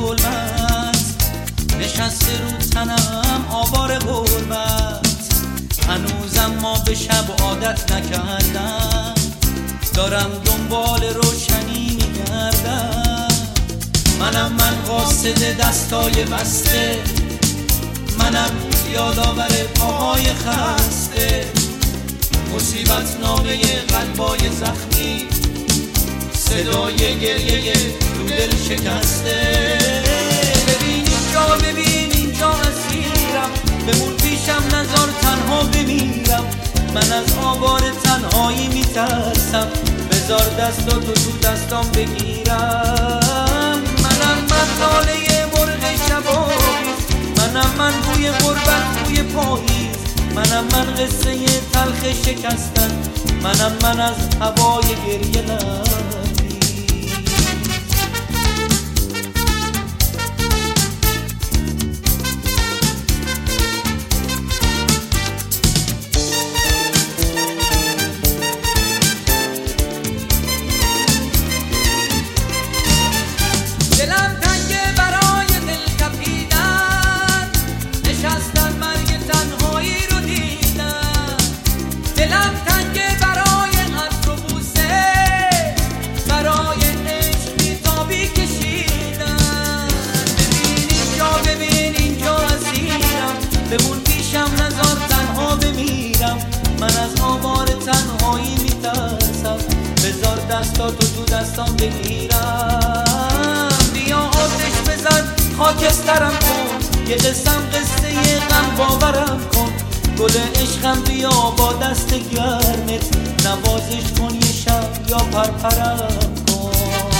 ظلمت نشسته رو تنم آوار غربت. هنوزم ما به شب عادت نکردم، دارم دنبال روشنی میگردم. منم من قاصد دستای بسته، منم یادآور پاهای خسته، مصیبت نامه قلبای زخمی، صدای گریه تو دل شکسته. ببین اینجا، ببین اینجا اسیرم، بمون پیشم نذار تنها بمیرم. من از آوار تنهایی میترسم، بذار دستاتو تو دستام بگیرم. منم من ناله مرغ شبابیز، منم من بوی غربت بوی پاییز، منم من قصه تلخ شکستن، منم من از هوای گریه لبی. دلم تنگه برای دل کپیدن، نشستن مرگ تنهایی رو دیدن. دلم تنگه برای عطر و بوسه، برای عشق بیتابی کشیدن. ببین اینجا، ببین اینجا اسیرم، بمون پیشم نذار تنها بمیرم. من از آوار تنهایی میترسم، بذار دستاتو تو دستام بگیرم. بیا آتش بزن خاکسترم کن، یه قسم قصه غم باورم کن. گل عشقم بیا با دست گرمت، نوازش کن یه شب یا پرپرم کن.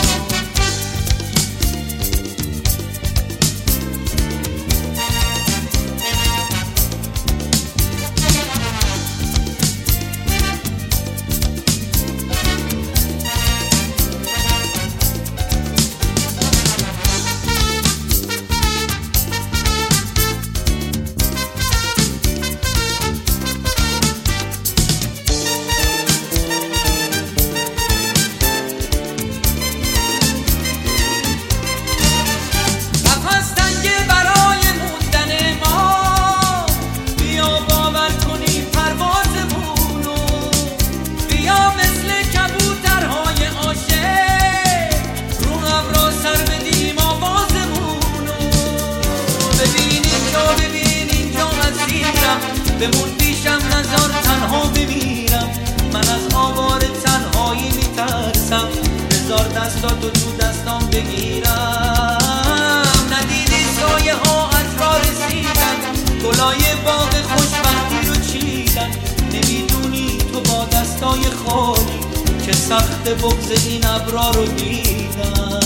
بمون پیشم نذار تنها بمیرم. من از آوار تنهایی میترسم، بذار دستاتو تو دستام بگیرم. ندیدی سایه ها از راه رسیدن، گلای باغ خوشبختی رو چیدن. نمیدونی تو با دستای خالی که سخت بغض این ابرا رو دیدن.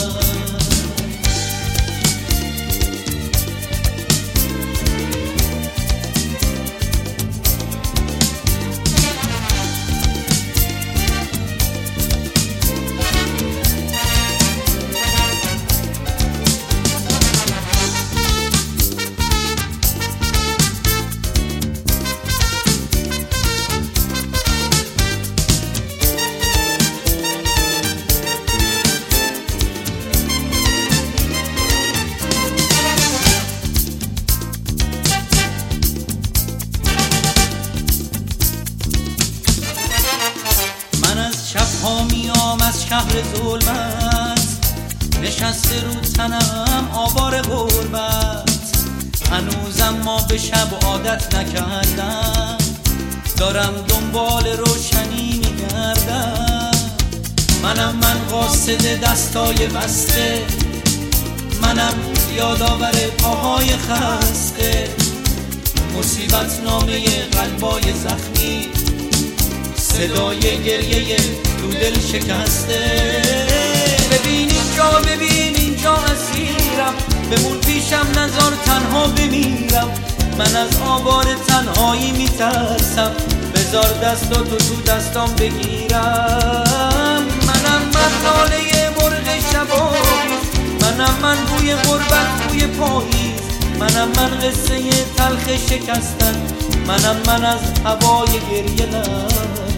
شب‌ها از شهر ظلمت نشسته رو تنم آوار غربت. هنوزم ما به شب عادت نکردم، دارم دنبال روشنی میگردم. منم من قاصد دستای بسته، منم یادآور پاهای خسته، مصیبت نامه قلبای زخمی، صدای گریه تو دل شکسته. ببین اینجا، ببین اینجا اسیرم، بمون پیشم نذار تنها بمیرم. من از آوار تنهایی میترسم، بذار دستاتو تو دستام بگیرم. منم من ناله مرغ شبابیز، منم من بوی غربت بوی پاییز، منم من قصه تلخ شکستن، منم من از هوای گریه لبی.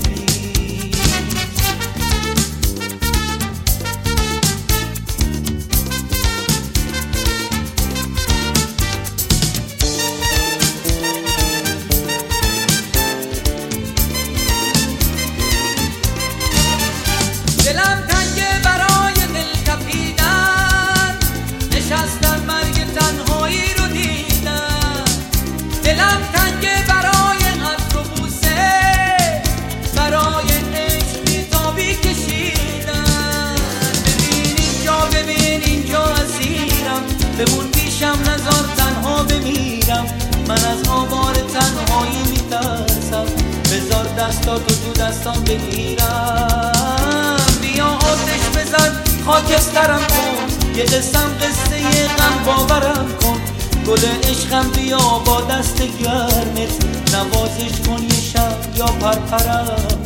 بمون پیشم نزار تنها بمیرم، من از آوار تنهایی میترسم، بذار دستاتو تو دستام بگیرم. بیا آتش بزن خاکسترم کن، یه قسم قصه غم باورم کن، گل عشقم بیا با دست گرمت نوازش کن یه شب یا پرپرم